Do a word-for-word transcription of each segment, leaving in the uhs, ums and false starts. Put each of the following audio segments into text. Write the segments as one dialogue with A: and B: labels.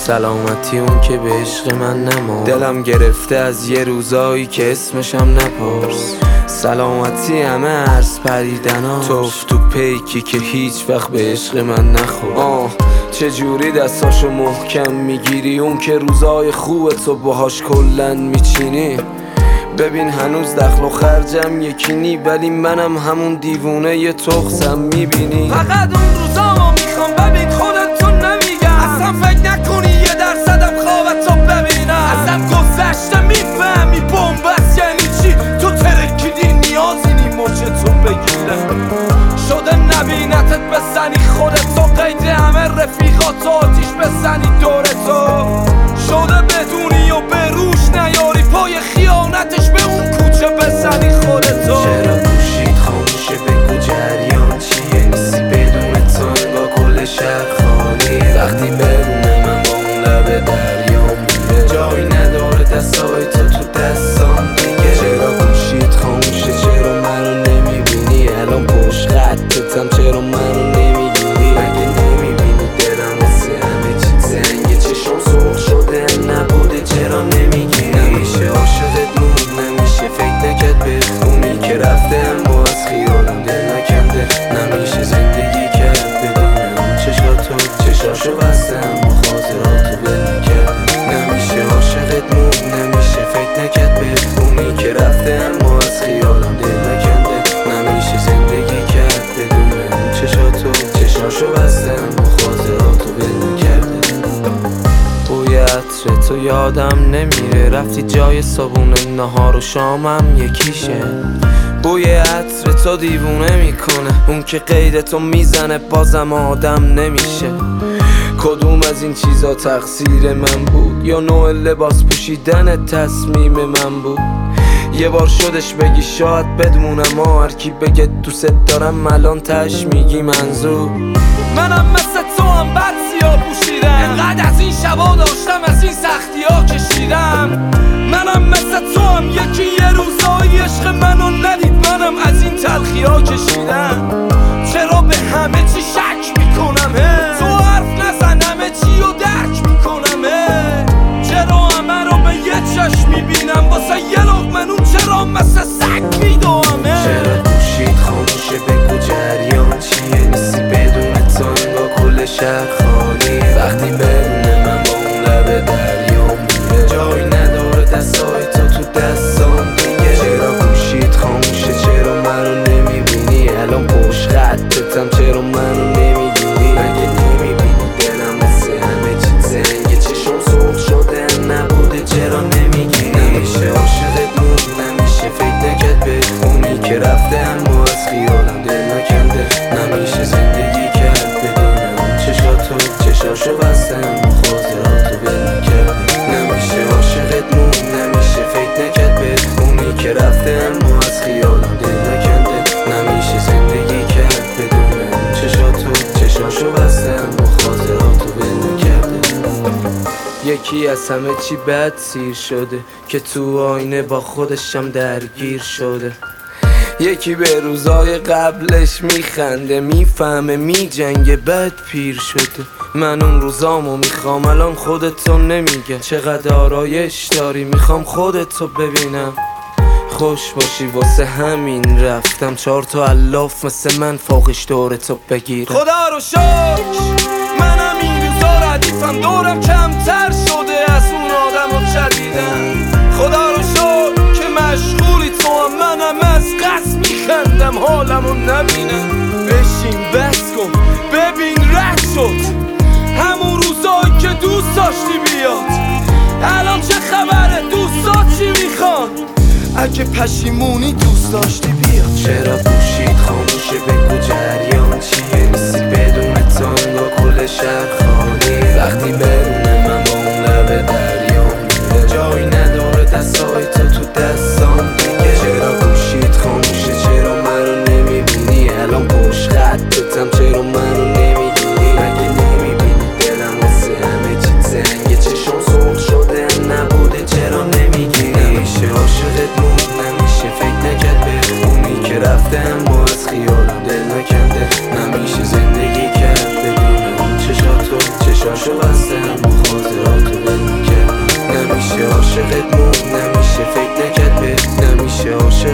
A: سلامتی اون که به عشق من نما. دلم گرفته از یه روزایی که اسمشم نپرس. سلامتی همه عرض پریدناش، توف تو پیکی که هیچ وقت به عشق من نخور. آه چجوری دستاشو محکم میگیری، اون که روزای خوبه تو باهاش کلن میچینی. ببین هنوز دخل و خرجم یکی نی، ولی منم همون دیوونه یه تخصم میبینی.
B: فقط اون روزامو میخوام ببین خودتو نمیگم، اصلا فکر نکنی یه درصدم خوابتو ببینم. ازم گذشته میفهمی بومبست یعنی چی، تو ترکیدی نیازی نی مچتو بگیره. شده نبینتت بزنی خودتو، قید همه رفیقاتو آتیش بزنی دورتو. شده بدونی و به روش نیاری، پای خیانتش به اون کوچه بزنی خودتو.
A: چرا گوشید خاموشه بگو جریان چیه، نیستی بدون تو با کل شهر خالیه. وقتی برونه من با اون لب دریا میره، جایی نداره دستای تو تو دستان دیگه. چرا گوشید خاموشه چرا منو نمیبینی، الان پشت خطتم چرا منو نمیگیری. مگه نمیبینی دلم واسه همه چی زنگه، چشم سرخ شده نبوده چرا نمیگیری. نمیشه عاشقت موند نمیشه فکر نکرد بخونی که رفته اما از خیالم دل نکنده. نمیشه زندگی کرد بدون اون چشاتو، چشاشو بستم و خاطراتو ول نکرده. نمیشه عاشقت موند نمیشه فکر نکرد بخونی که رفته اما از خیالم دل نکنده. نمیشه زندگی کرد بدون اون چشاتو، چشاشو بستم و خاطراتو ول نکرده. بوی عطر تو یادم نمیره، رفتی جای صابون نهار و شامم یکیشه. بوی عطر تو دیوونه میکنه، اون که قید تو میزنه بازم آدم نمیشه. کدوم از این چیزا تقصیر من بود، یا نوع لباس پوشیدن تصمیم من بود. یه بار شدش بگی شاید بدمونم، هر کی بگه دوست دارم الان تش میگی منظور.
B: منم مثل تو هم بد سیاه پوشیدم، انقدر از این شبا داشتم از این سختی ها کشیدم. منم مثل تو هم یکی یه روزایی عشق منو ندید، منم از این تلخی ها کشیدم. چرا به همه چی شک میکنم هی؟ تو حرف نزن همه چی رو درک میکنم هی؟ چرا همه رو به یه چشم میبینم، واسه یه لقمه نون چرا مثل سگ میدوام هی؟
A: چرا گوشید خاموشه بگو جریان چیه، نیستی بدون تو با کل شهر خالیه. وقتی بدونه من با اون لب دریا میره، جایی نداره دستای تو تو دستان دیگه. چرا گوشید خاموشه چرا منو نمیبینی، الان پشت خطتم چرا منو نمیگیری. مگه نمیبینی دلم مثل همه چی زنگه، چشم سرخ شده نبوده چرا نمیگیری. نمیشه عاشقت موند نمیشه فکر نکرد بخونی که رفته اما از خیالم دل نکنده. نمیشه زندگی کرد بدون اون چشاتو، چشاشو بستم و خاطراتو ول نکرده. نمیشه عاشقت موند نمیشه فکر نکرد بخونی که رفته اما از خیالم دل نکنده. نمیشه زندگی کرد بدون اون چشاتو، چشاشو بستم و خاطراتو ول نکرده. یکی از همه چی بد سیر شده که تو آینه با خودشم درگیر شده. یکی به روزای قبلش میخنده، میفهمه میجنگه بد پیر شده. من اون روزامو میخوام الان خودتو نمیگه، چقدر آرایش داری میخوام خودتو ببینم. خوش باشی واسه همین رفتم، چهار تا الاف مثل من فوقش دورتو بگیره.
B: خدا رو شکر منم این روزا ردیفم، دورم کمتر شده از اون آدم رو چدیدم. خدا رو شکر که مشغولی تو هم، منم از قصد میخندم حالمو نبینم. بشین بس کن ببین رد شد همون روزایی که دوست داشتی بیاد، الان چه خبره دوستا چی میخوان؟ اگه پشیمونی دوست داشتی بیاد.
A: چرا گوشید خاموشه بگو جریان چیه، نیستی بدون تو با کل شهر خالیه. وقتی برونه من با اون لب دریا میره، جایی نداره دستای تو تو دستان دیگه. چرا گوشید خاموشه چرا منو نمیبینی، الان پشت خطتم چرا منو نمیگیری. مگه نمیبینی دلم واسه همه چی زنگه، چشم سرخ شده نبوده چرا نمیگیری. نمیشه عاشقت موند نمیشه فکر نکرد بخونی که رفته اما از خیالم دل نکنده. نمیشه زندگی کرد بدون اون چشاتو، چشاشو بستم و خاطرات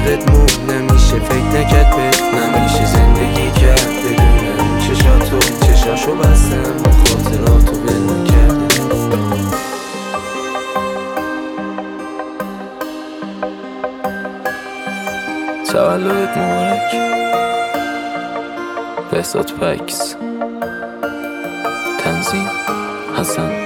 A: یادت موند نمیشه فکر نکرد بهت نمیشه زندگی کرد بدون چشاتو چشاشو بستم با خاطراتو ول نکردم. تولدت مبارک بهزاد فکس. تنظیم حسن